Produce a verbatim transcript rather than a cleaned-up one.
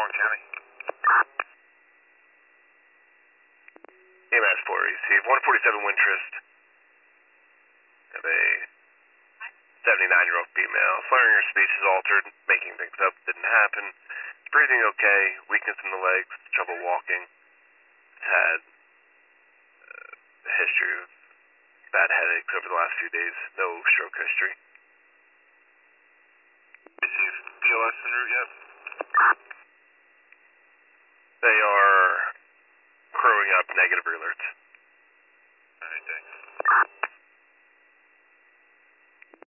Orange County. A M S four, received. one forty-seven Wintrust. Have a seventy-nine-year-old female. Slurring her speech is altered, making things up. Didn't happen. Breathing okay. Weakness in the legs. Trouble walking. Had uh, a history of bad headaches over the last few days. No stroke history. Received. B L S en route yet? They are crowing up negative alerts.